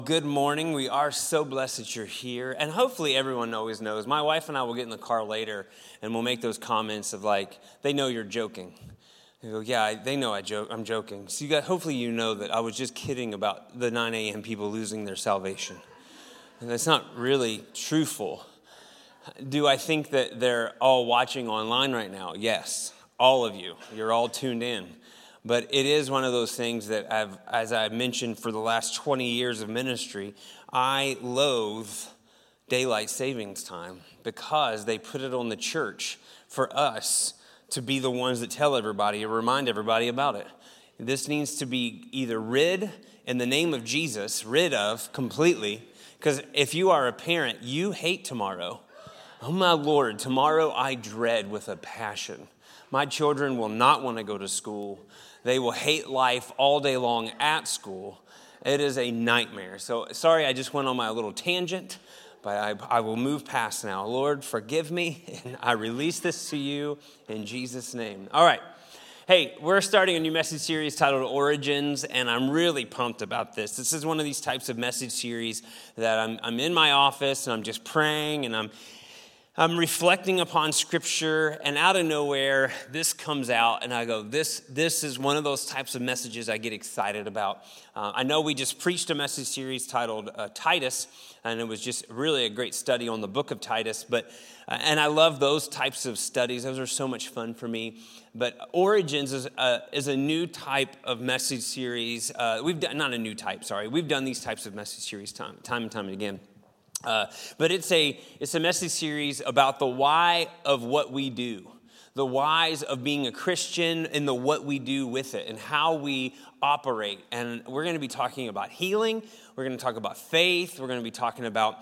Good morning. We are so blessed that you're here. And hopefully everyone always knows. My wife and I will get in the car later and we'll make those comments of like, they know you're joking. They go, yeah, they know I'm joking. So hopefully you know that I was just kidding about the 9 a.m. people losing their salvation. And that's not really truthful. Do I think that they're all watching online right now? Yes, all of you. You're all tuned in. But it is one of those things that as I've mentioned for the last 20 years of ministry, I loathe daylight savings time because they put it on the church for us to be the ones that tell everybody or remind everybody about it. This needs to be either rid in the name of Jesus, rid of completely, because if you are a parent, you hate tomorrow. Oh my Lord, tomorrow I dread with a passion. My children will not want to go to school. They will hate life all day long at school. It is a nightmare. So sorry, I just went on my little tangent, but I will move past now. Lord, forgive me, and I release this to you in Jesus' name. All right. Hey, we're starting a new message series titled Origins, and I'm really pumped about this. This is one of these types of message series that I'm in my office, and I'm just praying, and I'm reflecting upon Scripture, and out of nowhere, this comes out, and I go, this is one of those types of messages I get excited about. I know we just preached a message series titled Titus, and it was just really a great study on the book of Titus, and I love those types of studies. Those are so much fun for me. But Origins is a new type of message series. We've done these types of message series time and time again. But it's a message series about the why of what we do, the whys of being a Christian and the what we do with it and how we operate. And we're going to be talking about healing. We're going to talk about faith. We're going to be talking about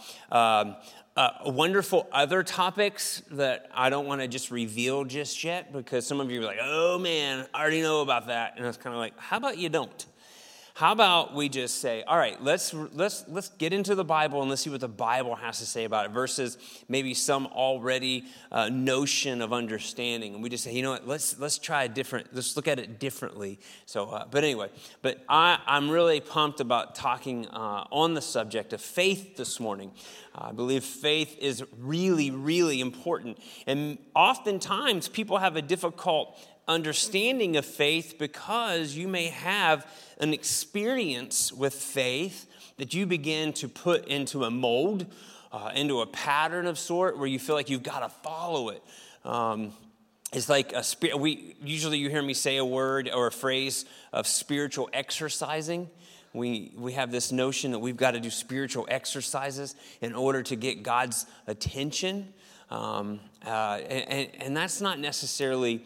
wonderful other topics that I don't want to just reveal just yet because some of you are like, oh man, I already know about that. And it's kind of like, how about you don't? How about we just say, all right, let's get into the Bible and let's see what the Bible has to say about it versus maybe some already notion of understanding. And we just say, you know what, let's try let's look at it differently. So, but anyway, I'm really pumped about talking on the subject of faith this morning. I believe faith is really, really important. And oftentimes people have a difficult understanding of faith because you may have an experience with faith that you begin to put into a mold, into a pattern of sort where you feel like you've got to follow it. It's like usually you hear me say a word or a phrase of spiritual exercising. We have this notion that we've got to do spiritual exercises in order to get God's attention, and that's not necessarily.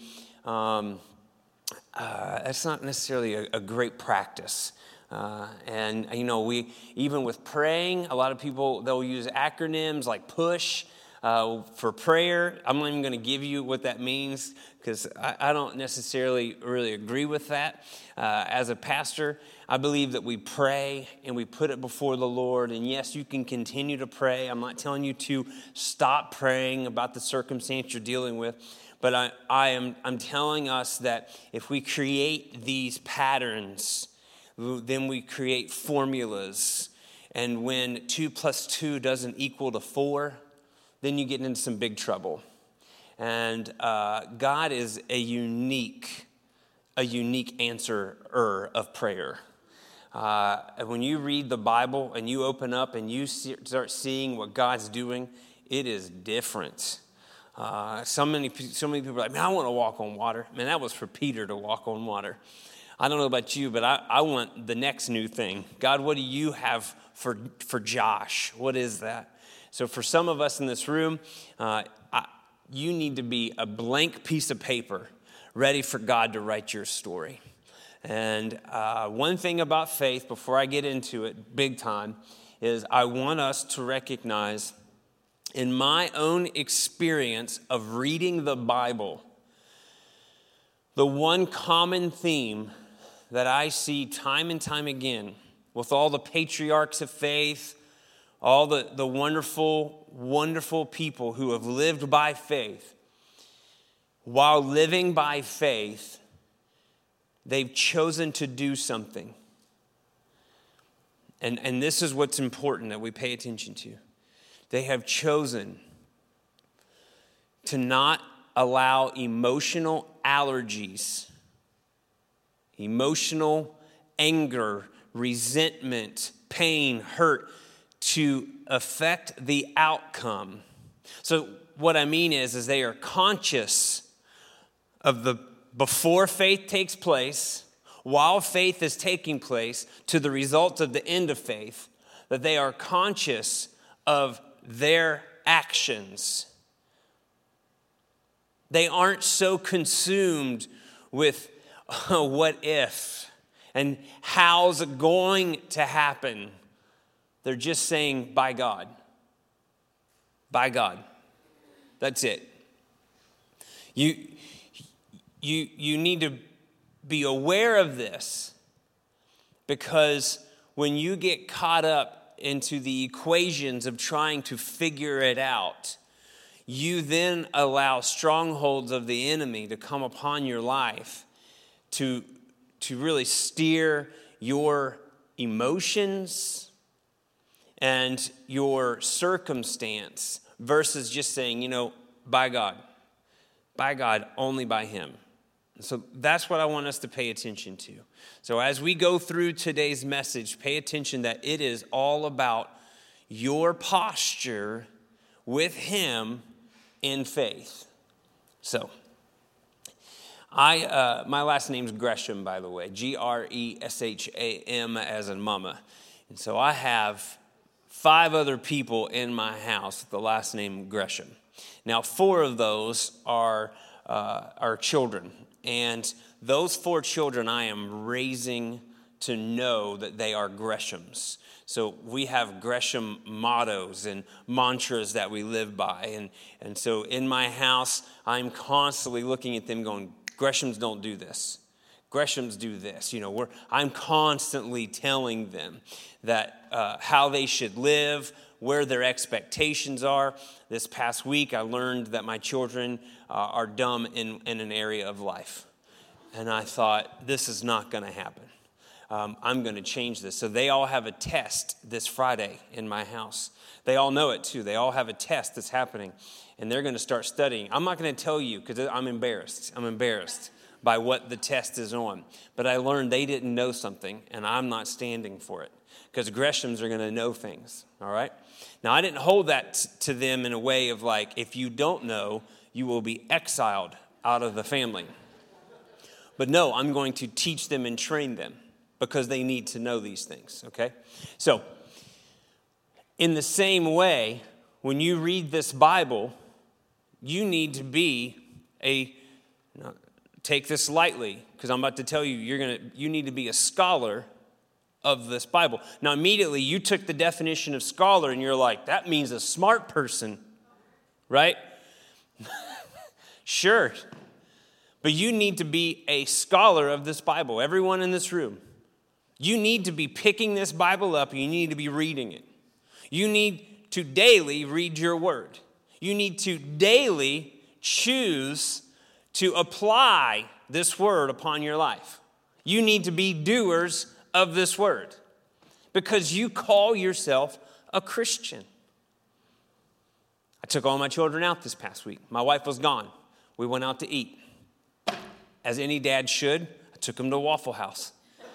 That's not necessarily a great practice. And, you know, even with praying, a lot of people, they'll use acronyms like PUSH for prayer. I'm not even going to give you what that means because I don't necessarily really agree with that. As a pastor, I believe that we pray and we put it before the Lord. And yes, you can continue to pray. I'm not telling you to stop praying about the circumstance you're dealing with. But I'm telling us that if we create these patterns, then we create formulas. And when 2 + 2 doesn't equal 4, then you get into some big trouble. And God is a unique answerer of prayer. When you read the Bible and you open up and you start seeing what God's doing, it is different. So many people are like, man, I want to walk on water. Man, that was for Peter to walk on water. I don't know about you, but I want the next new thing. God, what do you have for Josh? What is that? So for some of us in this room, you need to be a blank piece of paper ready for God to write your story. And one thing about faith, before I get into it big time, is I want us to recognize in my own experience of reading the Bible, the one common theme that I see time and time again with all the patriarchs of faith, all the wonderful, wonderful people who have lived by faith, while living by faith, they've chosen to do something. and this is what's important that we pay attention to. They have chosen to not allow emotional allergies, emotional anger, resentment, pain, hurt to affect the outcome. So what I mean is they are conscious of the before faith takes place, while faith is taking place, to the result of the end of faith, that they are conscious of their actions. They aren't so consumed with what if and how's it going to happen. They're just saying, by God. By God. That's it. You need to be aware of this, because when you get caught up into the equations of trying to figure it out, you then allow strongholds of the enemy to come upon your life to really steer your emotions and your circumstance versus just saying, by God, only by Him. So that's what I want us to pay attention to. So as we go through today's message, pay attention that it is all about your posture with Him in faith. So, my last name's Gresham, by the way, Gresham as in mama. And so I have 5 other people in my house with the last name Gresham. Now, 4 of those are children. And those 4 children I am raising to know that they are Greshams. So we have Gresham mottos and mantras that we live by. And so in my house, I'm constantly looking at them going, Greshams don't do this. Greshams do this. I'm constantly telling them that how they should live, where their expectations are. This past week, I learned that my children are dumb in an area of life. And I thought, this is not going to happen. I'm going to change this. So they all have a test this Friday in my house. They all know it too. They all have a test that's happening. And they're going to start studying. I'm not going to tell you because I'm embarrassed. I'm embarrassed by what the test is on. But I learned they didn't know something, and I'm not standing for it. Because Greshams are going to know things, all right? Now, I didn't hold that to them in a way of like, if you don't know, you will be exiled out of the family. But no, I'm going to teach them and train them because they need to know these things, okay? So, in the same way, when you read this Bible, you need to be take this lightly, because I'm about to tell you, you need to be a scholar of this Bible. Now, immediately, you took the definition of scholar, and you're like, that means a smart person, right? Sure. But you need to be a scholar of this Bible, everyone in this room. You need to be picking this Bible up, and you need to be reading it. You need to daily read your word. You need to daily choose to apply this word upon your life. You need to be doers of this word because you call yourself a Christian. I took all my children out this past week. My wife was gone. We went out to eat. As any dad should, I took them to Waffle House.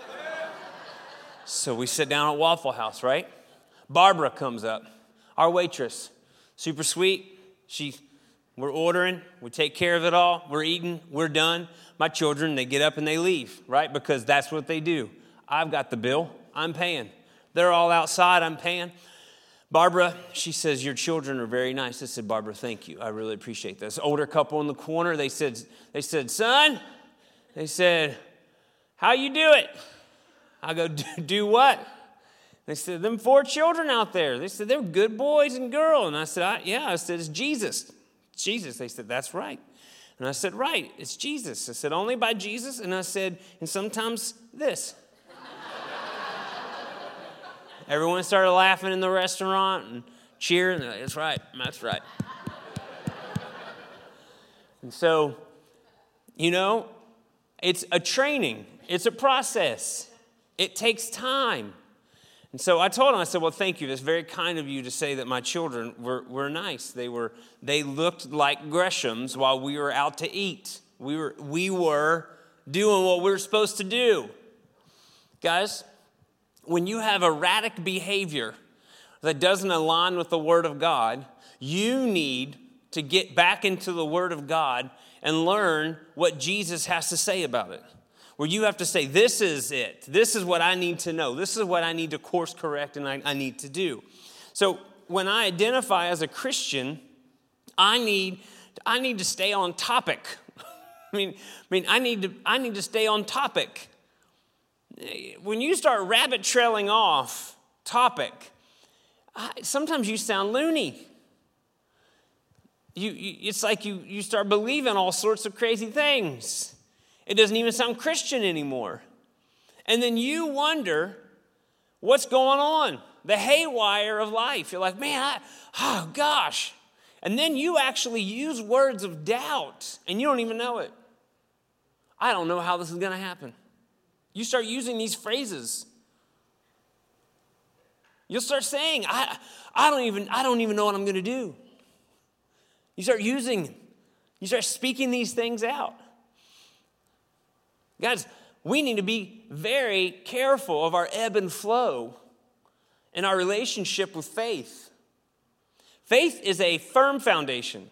So we sit down at Waffle House, right? Barbara comes up, our waitress, super sweet. We're ordering, we take care of it all, we're eating, we're done. My children, they get up and they leave, right? Because that's what they do. I've got the bill, I'm paying. They're all outside, I'm paying. Barbara, she says, your children are very nice. I said, Barbara, thank you. I really appreciate this. Older couple in the corner, they said, son, they said, how you do it? I go, do what? They said, them 4 children out there. They said, they're good boys and girls. And I said, I said, it's Jesus. It's Jesus. They said, that's right. And I said, right, it's Jesus. I said, only by Jesus. And I said, and sometimes this. Everyone started laughing in the restaurant and cheering. That's right, that's right. And so, it's a training. It's a process. It takes time. And so I told him, I said, well, thank you. That's very kind of you to say that my children were nice. They looked like Greshams while we were out to eat. We were doing what we were supposed to do. Guys, when you have erratic behavior that doesn't align with the Word of God, you need to get back into the Word of God and learn what Jesus has to say about it. Where you have to say, this is it. This is what I need to know. This is what I need to course correct and I need to do. So when I identify as a Christian, I need to stay on topic. I need to stay on topic. When you start rabbit trailing off topic, sometimes you sound loony. It's like you start believing all sorts of crazy things. It doesn't even sound Christian anymore. And then you wonder what's going on, the haywire of life. You're like, man, oh gosh. And then you actually use words of doubt and you don't even know it. I don't know how this is going to happen. You start using these phrases. You'll start saying, I don't even know what I'm going to do. You start using them. You start speaking these things out. Guys, we need to be very careful of our ebb and flow in our relationship with faith. Faith is a firm foundation.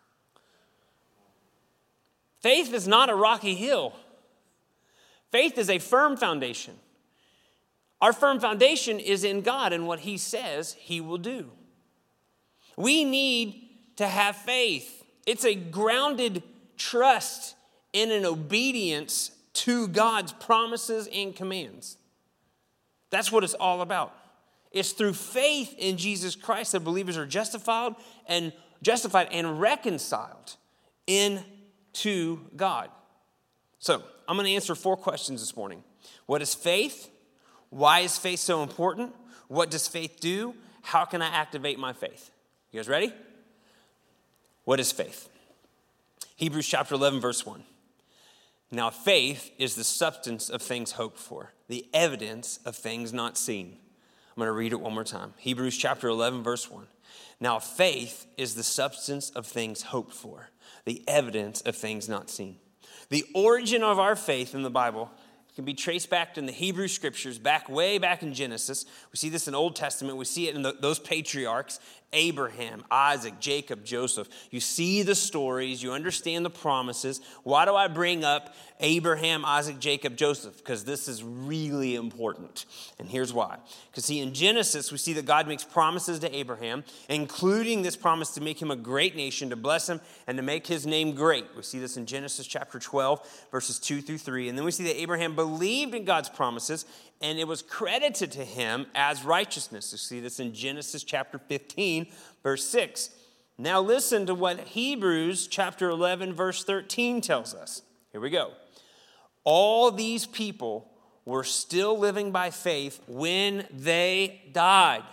Faith is not a rocky hill. Faith is a firm foundation. Our firm foundation is in God and what He says He will do. We need to have faith. It's a grounded trust in an obedience to God's promises and commands. That's what it's all about. It's through faith in Jesus Christ that believers are justified and reconciled into God. So, I'm going to answer 4 questions this morning. What is faith? Why is faith so important? What does faith do? How can I activate my faith? You guys ready? What is faith? Hebrews chapter 11, verse 1. Now faith is the substance of things hoped for, the evidence of things not seen. I'm going to read it one more time. Hebrews chapter 11, verse 1. Now faith is the substance of things hoped for, the evidence of things not seen. The origin of our faith in the Bible can be traced back in the Hebrew scriptures, way back in Genesis. We see this in Old Testament. We see it in those patriarchs, Abraham, Isaac, Jacob, Joseph. You see the stories. You understand the promises. Why do I bring up Abraham, Isaac, Jacob, Joseph? Because this is really important. And here's why. Because see, in Genesis, we see that God makes promises to Abraham, including this promise to make him a great nation, to bless him, and to make his name great. We see this in Genesis chapter 12, verses 2 through 3. And then we see that Abraham believed in God's promises, and it was credited to him as righteousness. You see this in Genesis chapter 15, verse 6. Now listen to what Hebrews chapter 11, verse 13 tells us. Here we go. All these people were still living by faith when they died.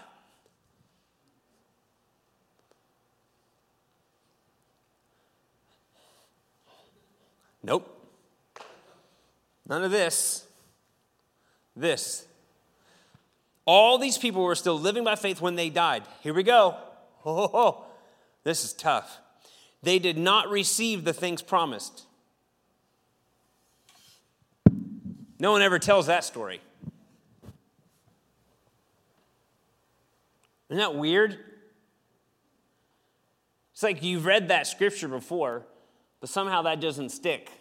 Nope. None of this. This. All these people were still living by faith when they died. Here we go. This is tough. They did not receive the things promised. No one ever tells that story. Isn't that weird? It's like you've read that scripture before, but somehow that doesn't stick.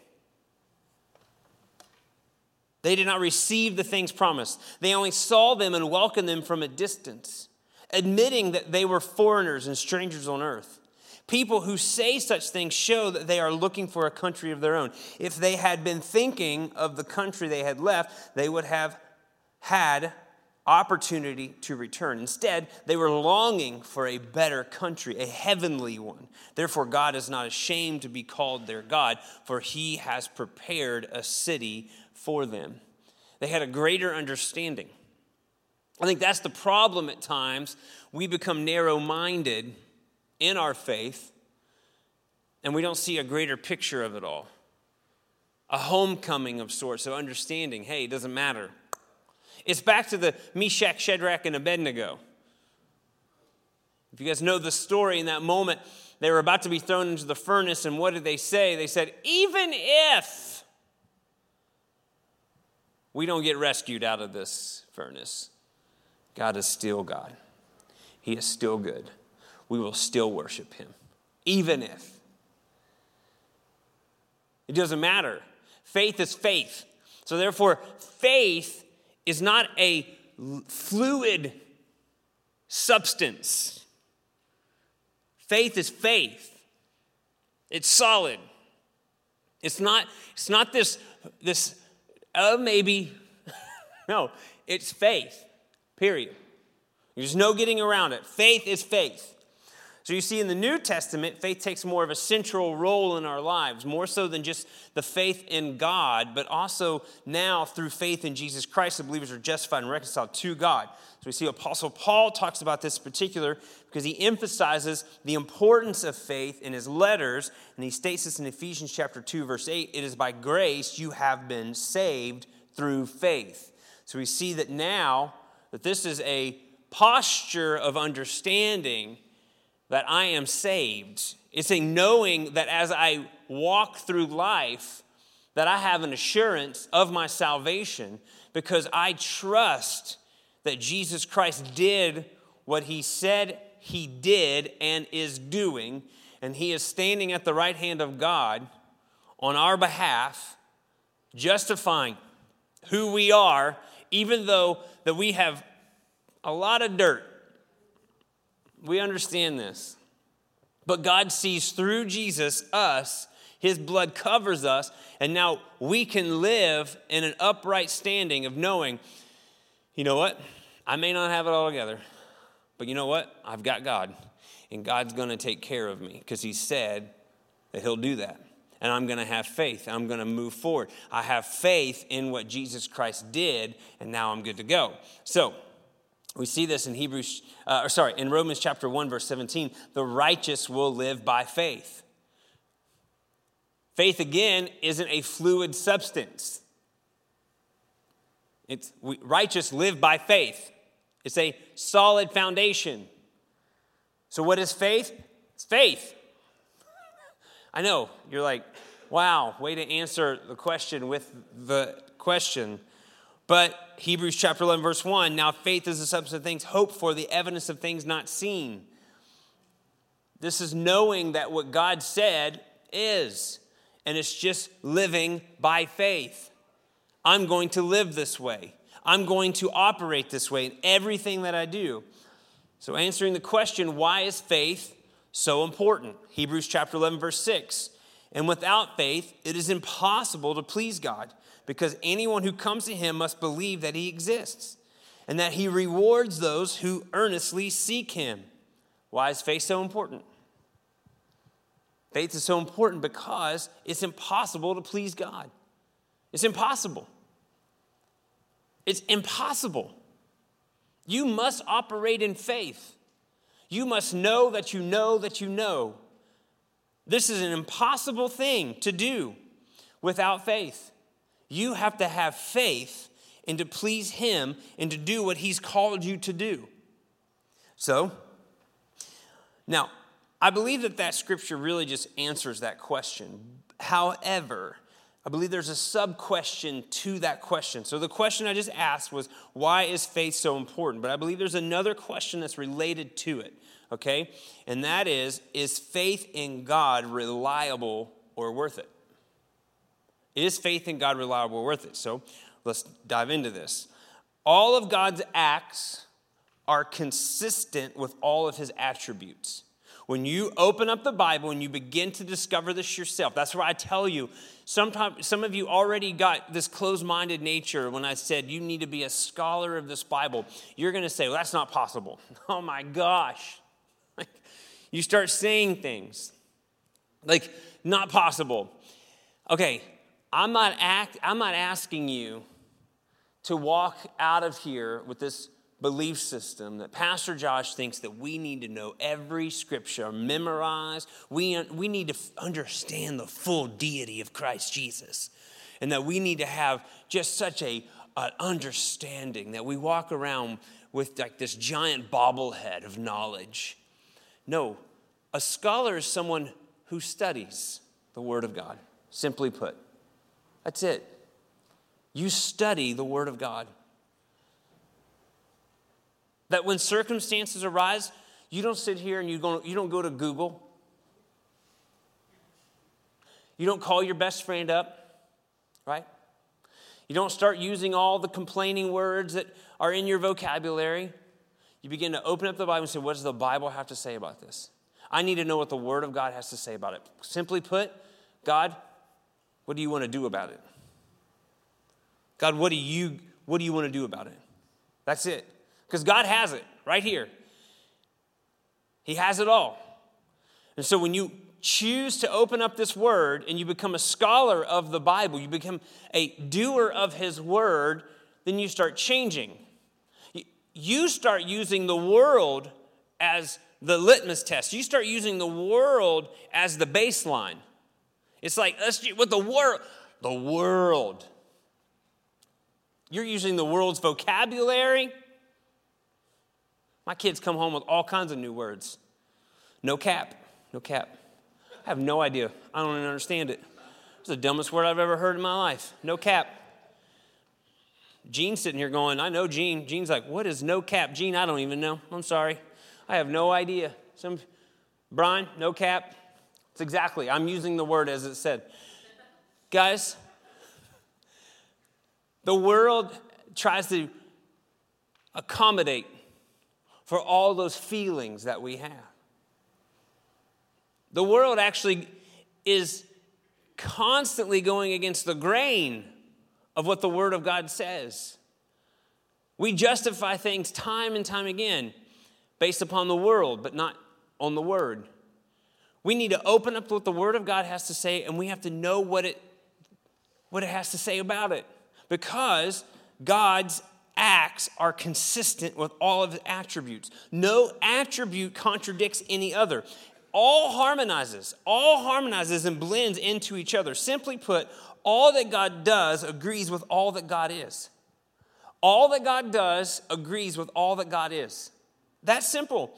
They did not receive the things promised. They only saw them and welcomed them from a distance, admitting that they were foreigners and strangers on earth. People who say such things show that they are looking for a country of their own. If they had been thinking of the country they had left, they would have had opportunity to return. Instead, they were longing for a better country, a heavenly one. Therefore, God is not ashamed to be called their God, for He has prepared a city for them. They had a greater understanding. I think that's the problem at times. We become narrow-minded in our faith, and we don't see a greater picture of it all. A homecoming of sorts, of understanding, hey, it doesn't matter. It's back to the Meshach, Shadrach, and Abednego. If you guys know the story, in that moment, they were about to be thrown into the furnace, and what did they say? They said, even if we don't get rescued out of this furnace, God is still God. He is still good. We will still worship him, even if. It doesn't matter. Faith is faith. So therefore, faith is not a fluid substance. Faith is faith. It's solid. It's not this maybe. No, it's faith. Period. There's no getting around it. Faith is faith. So you see, in the New Testament, faith takes more of a central role in our lives, more so than just the faith in God, but also now through faith in Jesus Christ, the believers are justified and reconciled to God. So we see Apostle Paul talks about this in particular because he emphasizes the importance of faith in his letters, and he states this in Ephesians chapter 2, verse 8, it is by grace you have been saved through faith. So we see that now that this is a posture of understanding that I am saved. It's a knowing that as I walk through life, that I have an assurance of my salvation because I trust that Jesus Christ did what he said he did and is doing, and he is standing at the right hand of God on our behalf, justifying who we are, even though that we have a lot of dirt. We understand this. But God sees through Jesus us. His blood covers us. And now we can live in an upright standing of knowing, you know what? I may not have it all together. But you know what? I've got God. And God's going to take care of me because he said that he'll do that. And I'm going to have faith. I'm going to move forward. I have faith in what Jesus Christ did. And now I'm good to go. So we see this in in Romans chapter 1, verse 17. The righteous will live by faith. Faith, again, isn't a fluid substance. Righteous live by faith. It's a solid foundation. So what is faith? It's faith. I know, you're like, wow, way to answer the question with the question. But Hebrews chapter 11, verse 1, now faith is the substance of things hoped for, the evidence of things not seen. This is knowing that what God said is, and it's just living by faith. I'm going to live this way. I'm going to operate this way in everything that I do. So answering the question, why is faith so important? Hebrews chapter 11, verse 6, and without faith, it is impossible to please God, because anyone who comes to him must believe that he exists and that he rewards those who earnestly seek him. Why is faith so important? Faith is so important because it's impossible to please God. It's impossible. It's impossible. You must operate in faith. You must know that you know that you know. This is an impossible thing to do without faith. You have to have faith and to please him and to do what he's called you to do. So, now, I believe that scripture really just answers that question. However, I believe there's a sub-question to that question. So the question I just asked was, why is faith so important? But I believe there's another question that's related to it, okay? And that is faith in God reliable or worth it? Is faith in God reliable or worth it? So let's dive into this. All of God's acts are consistent with all of his attributes. When you open up the Bible and you begin to discover this yourself, that's why I tell you, sometimes some of you already got this closed-minded nature when I said you need to be a scholar of this Bible. You're going to say, well, that's not possible. Oh my gosh. Like, you start saying things like, not possible. Okay, I'm not asking you to walk out of here with this belief system that Pastor Josh thinks that we need to know every scripture, memorize. We need to understand the full deity of Christ Jesus. And that we need to have just such a understanding, that we walk around with like this giant bobblehead of knowledge. No, a scholar is someone who studies the Word of God, simply put. That's it. You study the Word of God. That when circumstances arise, you don't sit here and you don't go to Google. You don't call your best friend up, right? You don't start using all the complaining words that are in your vocabulary. You begin to open up the Bible and say, what does the Bible have to say about this? I need to know what the Word of God has to say about it. Simply put, God, what do you want to do about it? God, what do you want to do about it? That's it. Because God has it right here. He has it all. And so when you choose to open up this Word and you become a scholar of the Bible, you become a doer of His Word, then you start changing. You start using the world as the litmus test. You start using the world as the baseline. It's like, with the world. You're using the world's vocabulary. My kids come home with all kinds of new words. No cap. No cap. I have no idea. I don't even understand it. It's the dumbest word I've ever heard in my life. No cap. Gene's sitting here going, I know Gene. Gene's like, what is no cap? Gene, I don't even know. I'm sorry. I have no idea. Brian, no cap. It's exactly. I'm using the word as it said. Guys, the world tries to accommodate for all those feelings that we have. The world actually is constantly going against the grain of what the Word of God says. We justify things time and time again based upon the world, but not on the Word. We need to open up what the Word of God has to say, and we have to know what it has to say about it. Because God's acts are consistent with all of His attributes. No attribute contradicts any other. All harmonizes and blends into each other. Simply put, all that God does agrees with all that God is. All that God does agrees with all that God is. That's simple.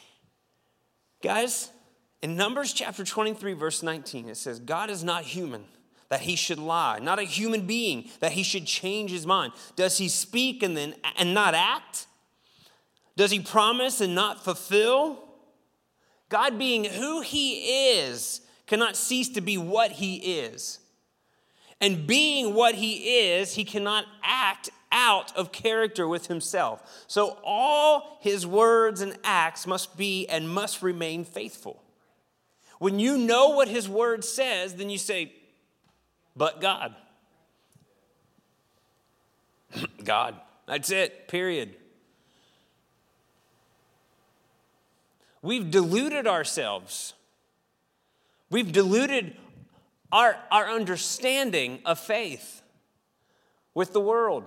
Guys, in Numbers chapter 23, verse 19, it says, God is not human, that He should lie, not a human being, that He should change His mind. Does He speak and not act? Does He promise and not fulfill? God, being who He is, cannot cease to be what He is. And being what He is, He cannot act out of character with Himself. So all His words and acts must be and must remain faithful. When you know what His word says, then you say, but God. God. That's it, period. We've deluded ourselves. We've diluted our understanding of faith with the world.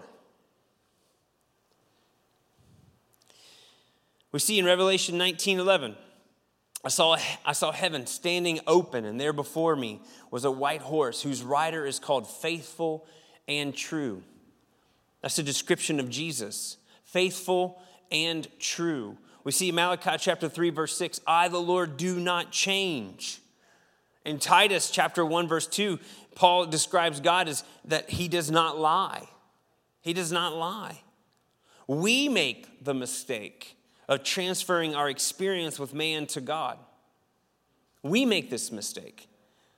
We see in Revelation 19:11, I saw heaven standing open, and there before me was a white horse whose rider is called Faithful and True. That's a description of Jesus. Faithful and true. We see Malachi chapter 3, verse 6, I, the Lord, do not change. In Titus chapter 1, verse 2, Paul describes God as that He does not lie. He does not lie. We make the mistake of transferring our experience with man to God. We make this mistake.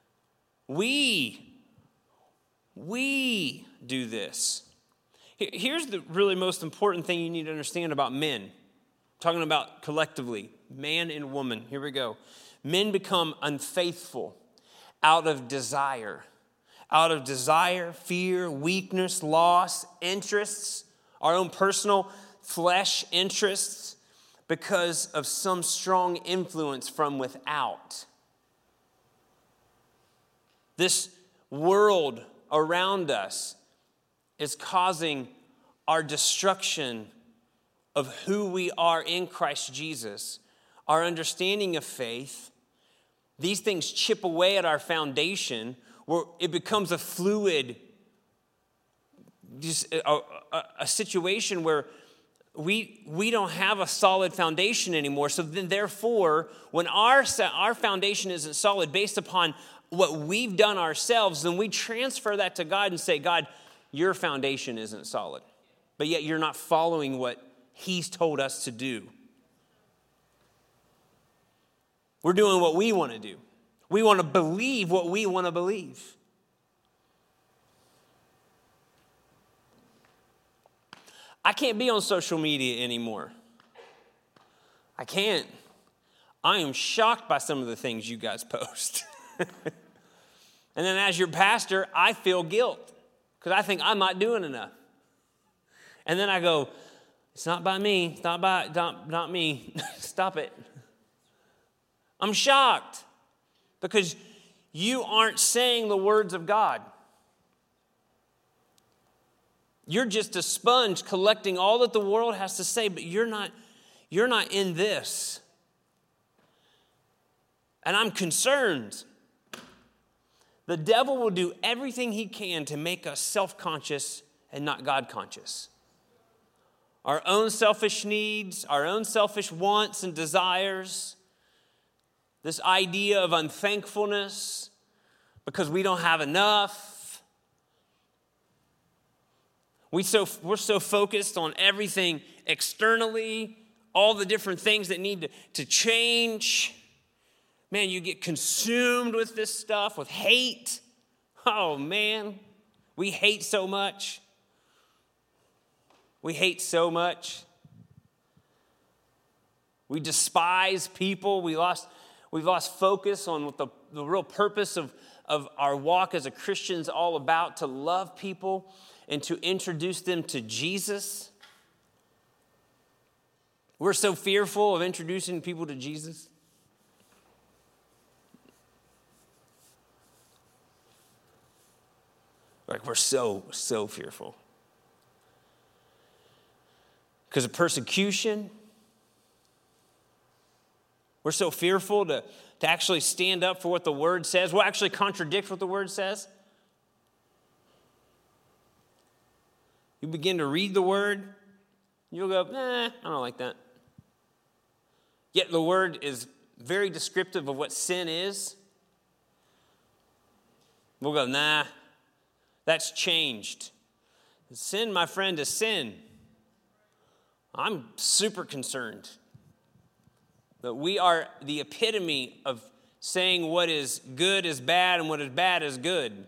We do this. Here's the really most important thing you need to understand about men. I'm talking about collectively, man and woman. Here we go. Men become unfaithful out of desire. Out of desire, fear, weakness, loss, interests, our own personal flesh interests, because of some strong influence from without. This world around us is causing our destruction of who we are in Christ Jesus, our understanding of faith. These things chip away at our foundation where it becomes a fluid just a situation where we don't have a solid foundation anymore. So then therefore, when our foundation isn't solid based upon what we've done ourselves, then we transfer that to God and say, God, your foundation isn't solid. But yet you're not following what he's told us to do. We're doing what we want to do. We want to believe what we want to believe. I can't be on social media anymore. I can't. I am shocked by some of the things you guys post. And then as your pastor, I feel guilt because I think I'm not doing enough. And then I go, it's not by me. It's not me. Stop it. I'm shocked because you aren't saying the words of God. You're just a sponge collecting all that the world has to say, but you're not in this. And I'm concerned. The devil will do everything he can to make us self-conscious and not God-conscious. Our own selfish needs, our own selfish wants and desires, this idea of unthankfulness because we don't have enough. We're so focused on everything externally, all the different things that need to change. Man, you get consumed with this stuff, with hate. Oh, man, we hate so much. We hate so much. We despise people. We've lost focus on what the real purpose of our walk as a Christian is all about, to love people and to introduce them to Jesus. We're so fearful of introducing people to Jesus. Like we're so fearful. Because of persecution. We're so fearful to actually stand up for what the Word says. We'll actually contradict what the Word says. You begin to read the Word, you'll go, I don't like that. Yet the Word is very descriptive of what sin is. We'll go, nah, that's changed. Sin, my friend, is sin. I'm super concerned that we are the epitome of saying what is good is bad and what is bad is good.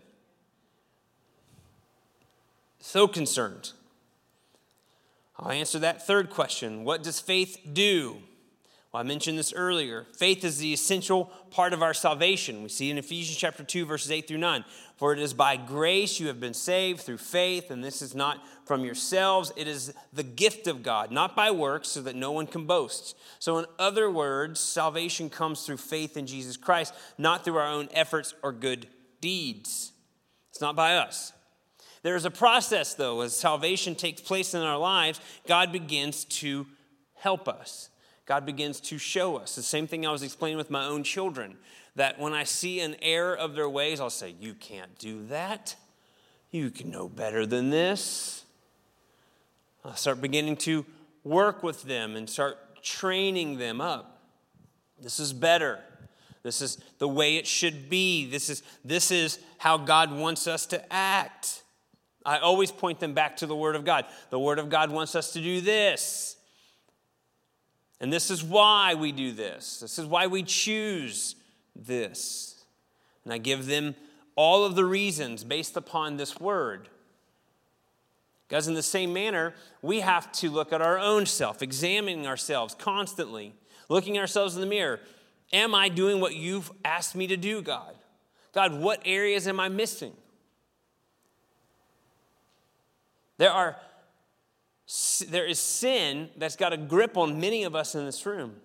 So concerned. I'll answer that third question. What does faith do? Well, I mentioned this earlier. Faith is the essential part of our salvation. We see in Ephesians chapter 2, verses 8 through 9. For it is by grace you have been saved through faith, and this is not from yourselves. It is the gift of God, not by works, so that no one can boast. So in other words, salvation comes through faith in Jesus Christ, not through our own efforts or good deeds. It's not by us. There is a process, though, as salvation takes place in our lives, God begins to help us. God begins to show us. The same thing I was explaining with my own children, that when I see an error of their ways, I'll say, you can't do that. You can know better than this. I'll start beginning to work with them and start training them up. This is better. This is the way it should be. This is how God wants us to act. I always point them back to the Word of God. The Word of God wants us to do this. And this is why we do this. This is why we choose this. And I give them all of the reasons based upon this word. Because in the same manner, we have to look at our own self, examining ourselves constantly, looking ourselves in the mirror. Am I doing what you've asked me to do, God? God, what areas am I missing? There is sin that's got a grip on many of us in this room.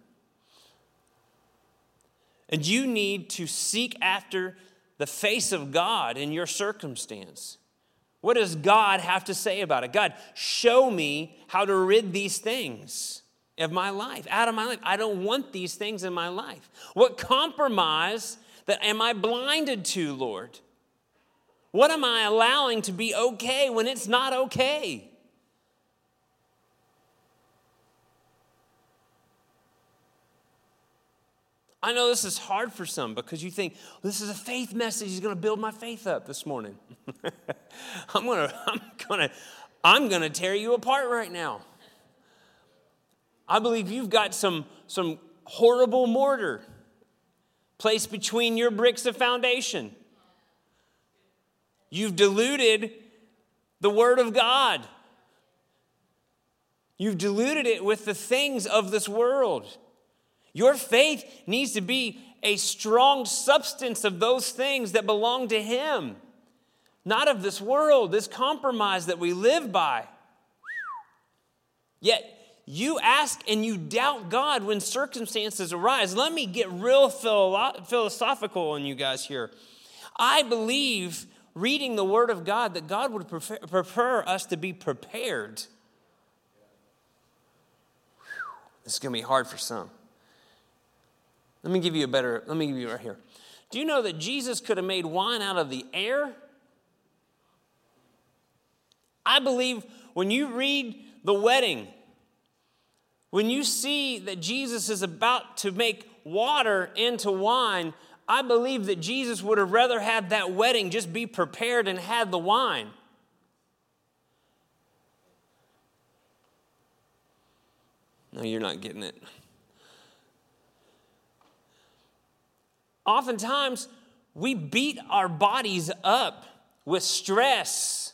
And you need to seek after the face of God in your circumstance. What does God have to say about it? God, show me how to rid these things of my life, out of my life. I don't want these things in my life. What compromise that am I blinded to, Lord? What am I allowing to be okay when it's not okay? I know this is hard for some because you think, this is a faith message. He's going to build my faith up this morning. I'm going to tear you apart right now. I believe you've got some horrible mortar placed between your bricks of foundation. You've diluted the Word of God. You've diluted it with the things of this world. Your faith needs to be a strong substance of those things that belong to Him, not of this world, this compromise that we live by. Yet, you ask and you doubt God when circumstances arise. Let me get real philosophical on you guys here. I believe, reading the Word of God, that God would prefer us to be prepared. This is going to be hard for some. Let me give you right here. Do you know that Jesus could have made wine out of the air? I believe when you read the wedding, when you see that Jesus is about to make water into wine, I believe that Jesus would have rather had that wedding just be prepared and had the wine. No, you're not getting it. Oftentimes, we beat our bodies up with stress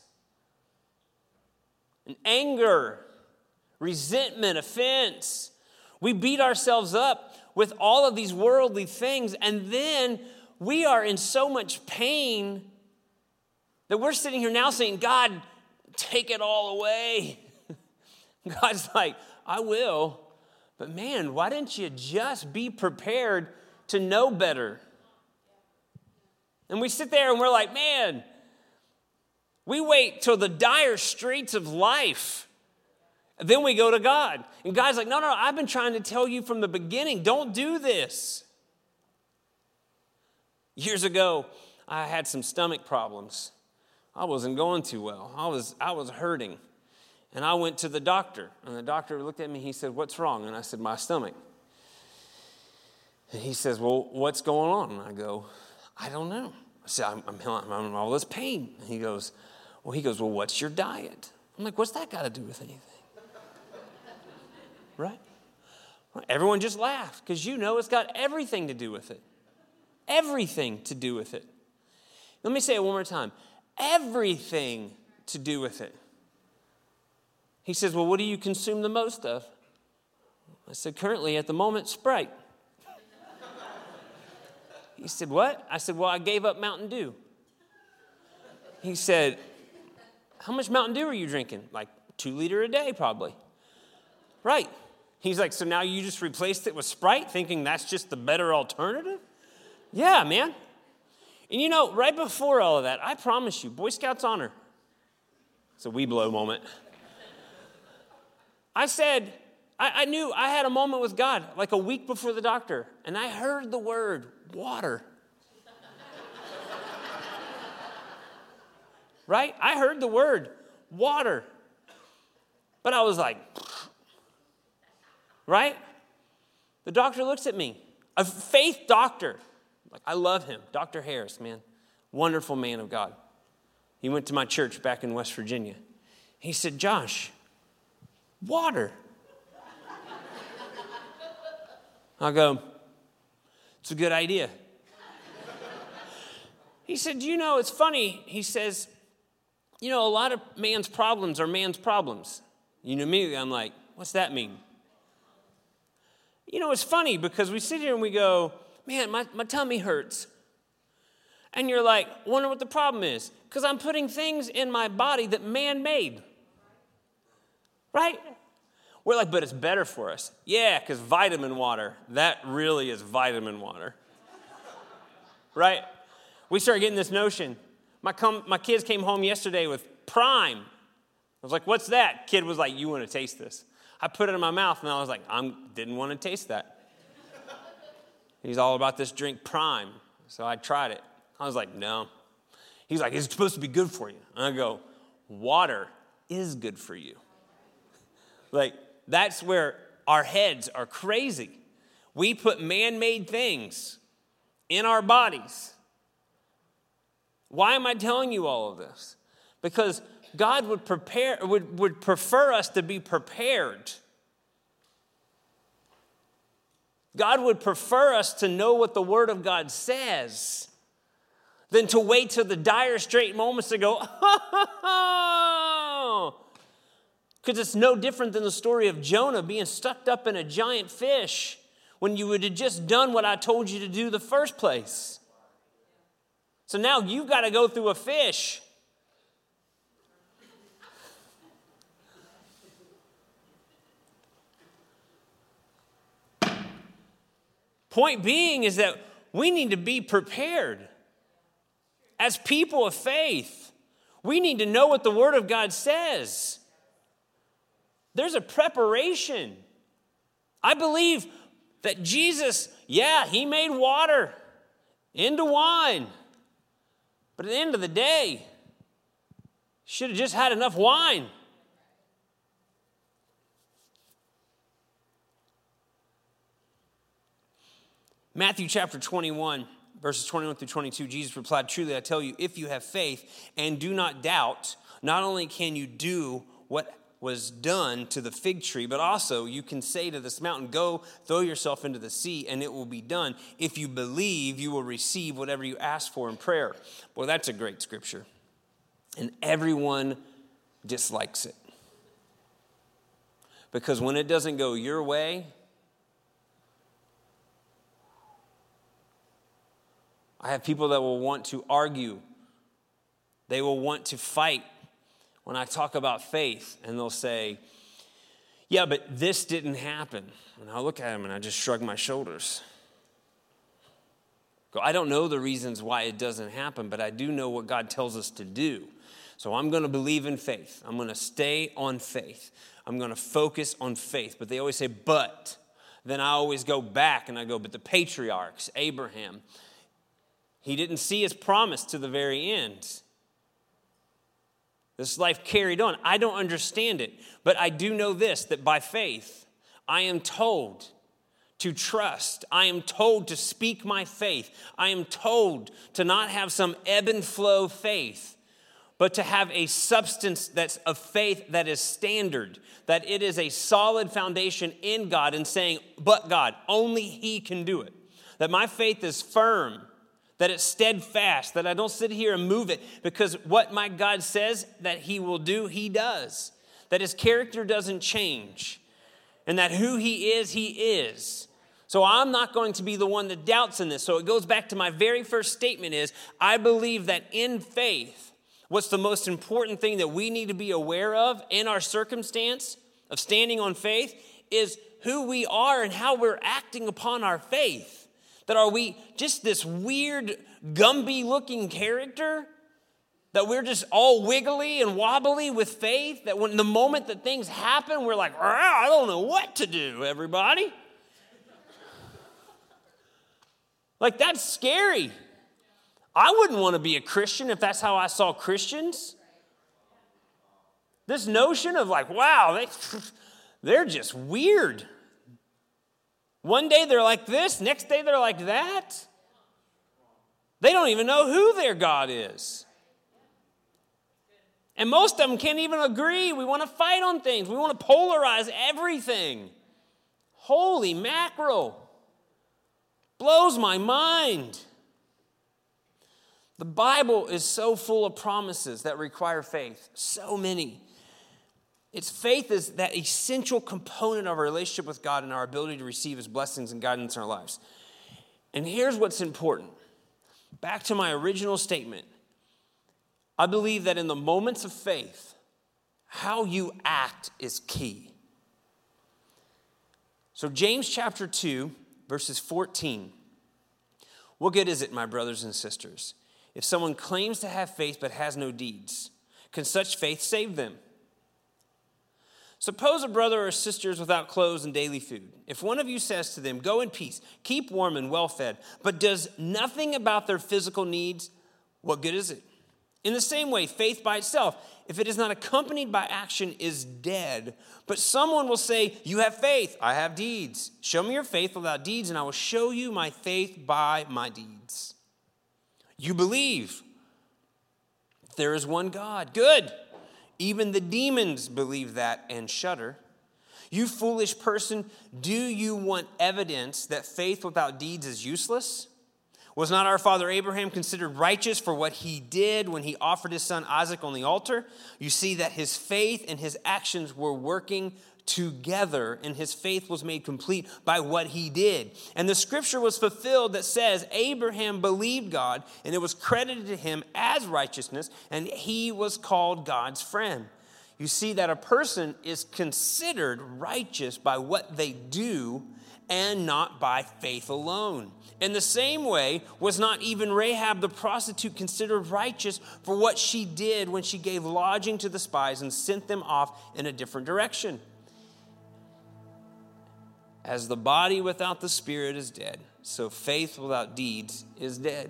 and anger, resentment, offense. We beat ourselves up with all of these worldly things, and then we are in so much pain that we're sitting here now saying, God, take it all away. God's like, I will, but man, why didn't you just be prepared to know better? And we sit there and we're like, man, we wait till the dire straits of life. Then we go to God. And God's like, no, I've been trying to tell you from the beginning, don't do this. Years ago, I had some stomach problems. I wasn't going too well. I was hurting. And I went to the doctor. And the doctor looked at me, he said, what's wrong? And I said, my stomach. And he says, well, what's going on? And I go, I don't know. I said, I'm in all this pain. And he goes, well, what's your diet? I'm like, what's that got to do with anything? Right? Everyone just laughed because it's got everything to do with it. Everything to do with it. Let me say it one more time. Everything to do with it. He says, well, what do you consume the most of? I said, currently at the moment, Sprite. He said, what? I said, well, I gave up Mountain Dew. He said, how much Mountain Dew are you drinking? Like 2 liters a day, probably. Right. He's like, so now you just replaced it with Sprite, thinking that's just the better alternative? Yeah, man. And right before all of that, I promise you, Boy Scouts honor. It's a we blow moment. I said, I knew I had a moment with God like a week before the doctor, and I heard the word water. Right? I heard the word water. But I was like, right? The doctor looks at me, a faith doctor. Like, I love him, Dr. Harris, man. Wonderful man of God. He went to my church back in West Virginia. He said, Josh, water. I go, it's a good idea. He said, it's funny. He says, a lot of man's problems are man's problems. Immediately I'm like, what's that mean? It's funny because we sit here and we go, man, my tummy hurts. And you're like, wonder what the problem is. Because I'm putting things in my body that man made. Right? We're like, but it's better for us. Yeah, because vitamin water, that really is vitamin water. Right? We started getting this notion. My kids came home yesterday with Prime. I was like, what's that? Kid was like, you want to taste this? I put it in my mouth, and I was like, didn't want to taste that. He's all about this drink Prime. So I tried it. I was like, no. He's like, it's supposed to be good for you. And I go, water is good for you. Like, that's where our heads are crazy. We put man-made things in our bodies. Why am I telling you all of this? Because God would prefer us to be prepared. God would prefer us to know what the Word of God says than to wait till the dire straight moments to go, oh. Because it's no different than the story of Jonah being stuck up in a giant fish when you would have just done what I told you to do the first place. So now you've got to go through a fish. Point being is that we need to be prepared. As people of faith, we need to know what the Word of God says. There's a preparation. I believe that Jesus, he made water into wine. But at the end of the day, should have just had enough wine. Matthew chapter 21, verses 21 through 22, Jesus replied, truly I tell you, if you have faith and do not doubt, not only can you do what was done to the fig tree, but also you can say to this mountain, go throw yourself into the sea, and it will be done. If you believe, you will receive whatever you ask for in prayer. Boy, that's a great scripture. And everyone dislikes it. Because when it doesn't go your way, I have people that will want to argue. They will want to fight when I talk about faith, and they'll say, yeah, but this didn't happen. And I'll look at them and I just shrug my shoulders. I don't know the reasons why it doesn't happen, but I do know what God tells us to do. So I'm going to believe in faith. I'm going to stay on faith. I'm going to focus on faith. But they always say, but. Then I always go back and I go, but the patriarchs, Abraham, he didn't see his promise to the very end. This life carried on. I don't understand it, but I do know this, that by faith, I am told to trust. I am told to speak my faith. I am told to not have some ebb and flow faith, but to have a substance that's of faith that is standard, that it is a solid foundation in God and saying, but God, only He can do it. That my faith is firm, that it's steadfast, that I don't sit here and move it, because what my God says that He will do, He does. That His character doesn't change, and that who He is. So I'm not going to be the one that doubts in this. So it goes back to my very first statement is, I believe that in faith, what's the most important thing that we need to be aware of in our circumstance of standing on faith is who we are and how we're acting upon our faith. That are we just this weird, Gumby-looking character? That we're just all wiggly and wobbly with faith? That when the moment that things happen, we're like, I don't know what to do, everybody. Like, that's scary. I wouldn't want to be a Christian if that's how I saw Christians. This notion of like, wow, they're just weird. One day they're like this, next day they're like that. They don't even know who their God is. And most of them can't even agree. We want to fight on things. We want to polarize everything. Holy mackerel. Blows my mind. The Bible is so full of promises that require faith. So many. Its faith is that essential component of our relationship with God and our ability to receive His blessings and guidance in our lives. And here's what's important. Back to my original statement. I believe that in the moments of faith, how you act is key. So James chapter 2, verses 14. What good is it, my brothers and sisters, if someone claims to have faith but has no deeds? Can such faith save them? Suppose a brother or sister is without clothes and daily food. If one of you says to them, go in peace, keep warm and well fed, but does nothing about their physical needs, what good is it? In the same way, faith by itself, if it is not accompanied by action, is dead. But someone will say, you have faith, I have deeds. Show me your faith without deeds, and I will show you my faith by my deeds. You believe there is one God. Good. Even the demons believe that and shudder. You foolish person, do you want evidence that faith without deeds is useless? Was not our father Abraham considered righteous for what he did when he offered his son Isaac on the altar? You see that his faith and his actions were working together, and his faith was made complete by what he did. And the scripture was fulfilled that says, Abraham believed God, and it was credited to him as righteousness, and he was called God's friend. You see that a person is considered righteous by what they do and not by faith alone. In the same way, was not even Rahab the prostitute considered righteous for what she did when she gave lodging to the spies and sent them off in a different direction? As the body without the spirit is dead, so faith without deeds is dead.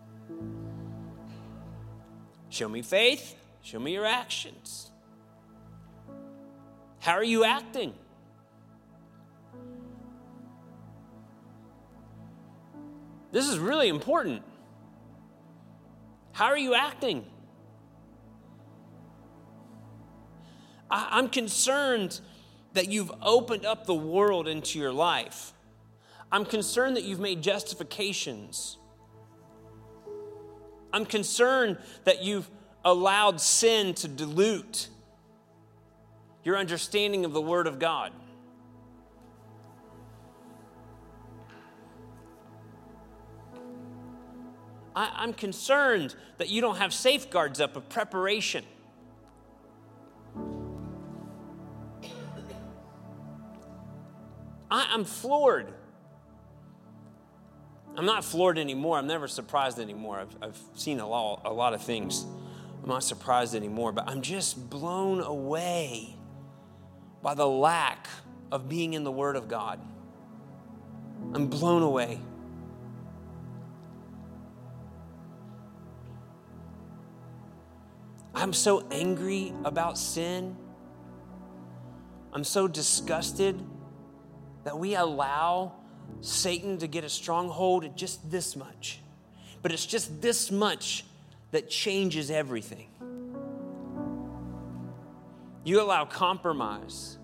Show me faith, show me your actions. How are you acting? This is really important. How are you acting? I'm concerned that you've opened up the world into your life. I'm concerned that you've made justifications. I'm concerned that you've allowed sin to dilute your understanding of the Word of God. I'm concerned that you don't have safeguards up of preparation. I'm floored. I'm not floored anymore. I'm never surprised anymore. I've seen a lot of things. I'm not surprised anymore, but I'm just blown away by the lack of being in the Word of God. I'm blown away. I'm so angry about sin. I'm so disgusted that we allow Satan to get a stronghold at just this much. But it's just this much that changes everything. You allow compromise.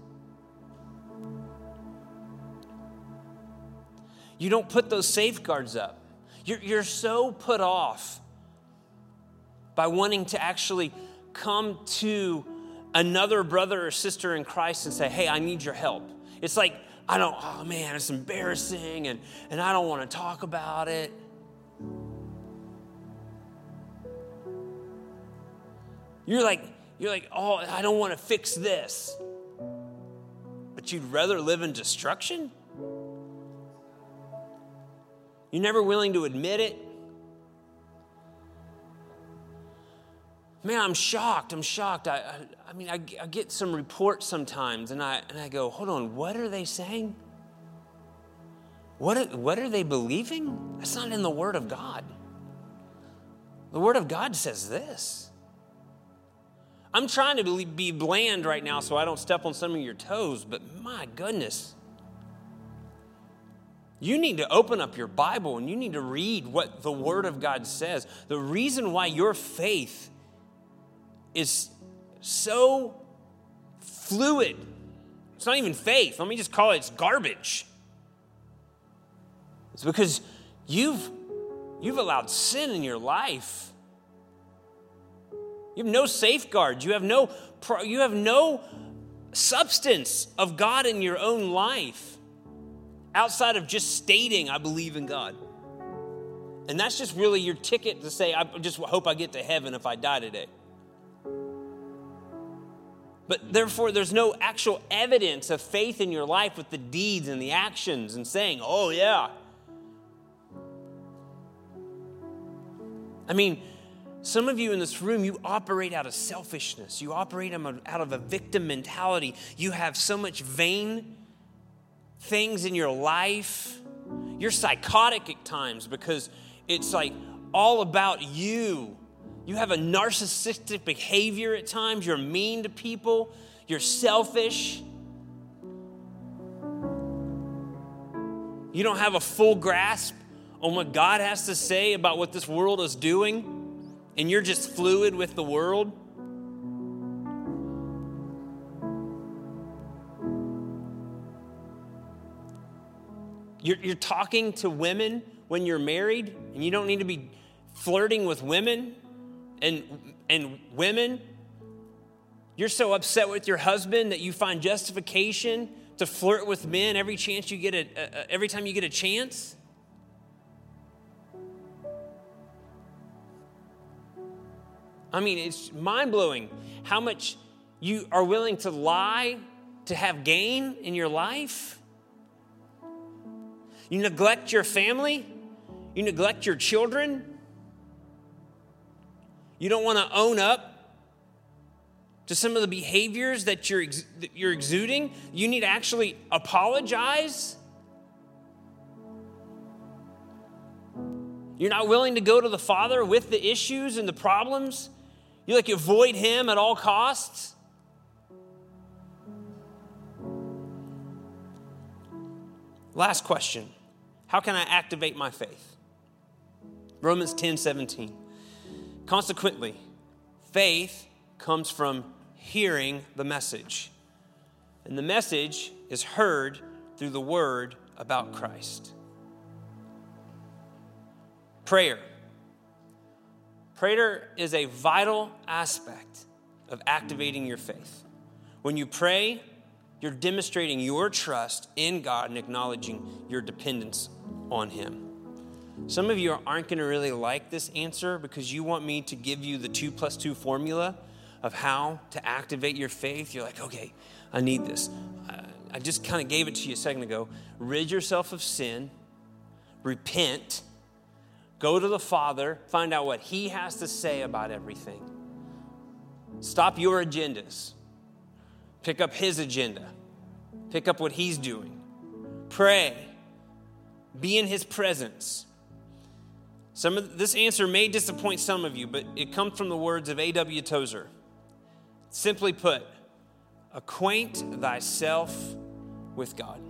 You don't put those safeguards up. You're so put off by wanting to actually come to another brother or sister in Christ and say, hey, I need your help. It's like, oh man, it's embarrassing and I don't want to talk about it. You're like, oh, I don't want to fix this. But you'd rather live in destruction? You're never willing to admit it? Man, I'm shocked. I get some reports sometimes, and I go, hold on, what are they saying? What are they believing? That's not in the Word of God. The Word of God says this. I'm trying to be bland right now so I don't step on some of your toes, but my goodness. You need to open up your Bible and you need to read what the Word of God says. The reason why your faith is so fluid. It's not even faith. Let me just call it's garbage. It's because you've allowed sin in your life. You have no safeguards. You have no substance of God in your own life outside of just stating, I believe in God. And that's just really your ticket to say, I just hope I get to heaven if I die today. But therefore, there's no actual evidence of faith in your life with the deeds and the actions and saying, oh, yeah. I mean, some of you in this room, you operate out of selfishness. You operate out of a victim mentality. You have so much vain things in your life. You're psychotic at times because it's like all about you. You have a narcissistic behavior at times. You're mean to people. You're selfish. You don't have a full grasp on what God has to say about what this world is doing, and you're just fluid with the world. You're talking to women when you're married, and you don't need to be flirting with women. And women, you're so upset with your husband that you find justification to flirt with men every chance you get every time you get a chance. I mean, it's mind-blowing how much you are willing to lie to have gain in your life. You neglect your family. You neglect your children. You don't want to own up to some of the behaviors that you're exuding. You need to actually apologize. You're not willing to go to the Father with the issues and the problems. You avoid Him at all costs. Last question. How can I activate my faith? Romans 10:17. Consequently, faith comes from hearing the message. And the message is heard through the word about Christ. Prayer. Prayer is a vital aspect of activating your faith. When you pray, you're demonstrating your trust in God and acknowledging your dependence on Him. Some of you aren't going to really like this answer because you want me to give you the 2 + 2 formula of how to activate your faith. You're like, okay, I need this. I just kind of gave it to you a second ago. Rid yourself of sin. Repent. Go to the Father. Find out what He has to say about everything. Stop your agendas. Pick up His agenda. Pick up what He's doing. Pray. Be in His presence. This answer may disappoint some of you, but it comes from the words of A.W. Tozer. Simply put, acquaint thyself with God.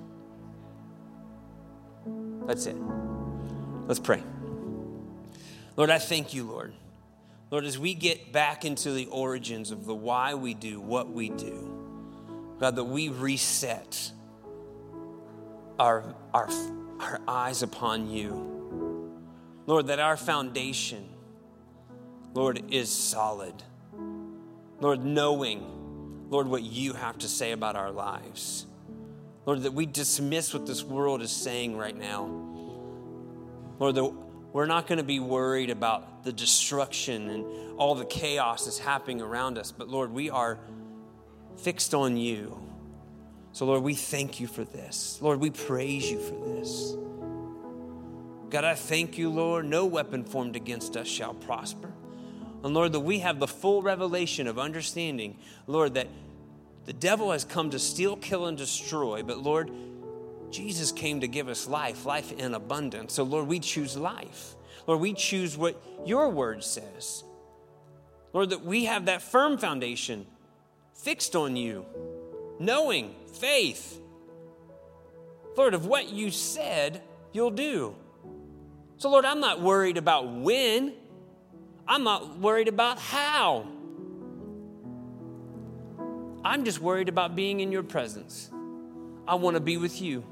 That's it. Let's pray. Lord, I thank you, Lord. Lord, as we get back into the origins of the why we do what we do, God, that we reset our eyes upon you. Lord, that our foundation, Lord, is solid. Lord, knowing, Lord, what you have to say about our lives. Lord, that we dismiss what this world is saying right now. Lord, that we're not going to be worried about the destruction and all the chaos that's happening around us. But Lord, we are fixed on you. So Lord, we thank you for this. Lord, we praise you for this. God, I thank you, Lord, no weapon formed against us shall prosper. And Lord, that we have the full revelation of understanding, Lord, that the devil has come to steal, kill, and destroy. But Lord, Jesus came to give us life, life in abundance. So Lord, we choose life. Lord, we choose what your word says. Lord, that we have that firm foundation fixed on you, knowing, faith. Lord, of what you said, you'll do. So Lord, I'm not worried about when. I'm not worried about how. I'm just worried about being in your presence. I want to be with you.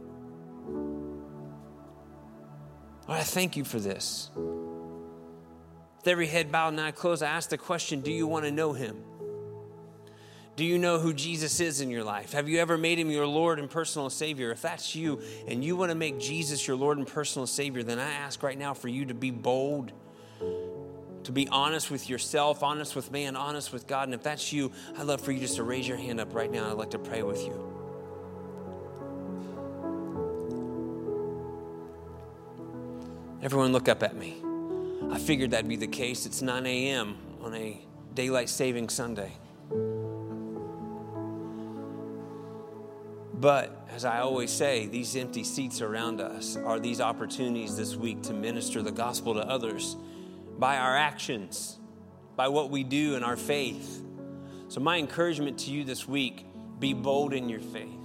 Lord, I thank you for this. With every head bowed and eye closed, I ask the question, do you want to know him? Do you know who Jesus is in your life? Have you ever made him your Lord and personal Savior? If that's you and you want to make Jesus your Lord and personal Savior, then I ask right now for you to be bold, to be honest with yourself, honest with man, honest with God. And if that's you, I'd love for you just to raise your hand up right now. I'd like to pray with you. Everyone look up at me. I figured that'd be the case. It's 9 a.m. on a daylight saving Sunday. But as I always say, these empty seats around us are these opportunities this week to minister the gospel to others. by our actions, by what we do in our faith. So my encouragement to you this week, be bold in your faith.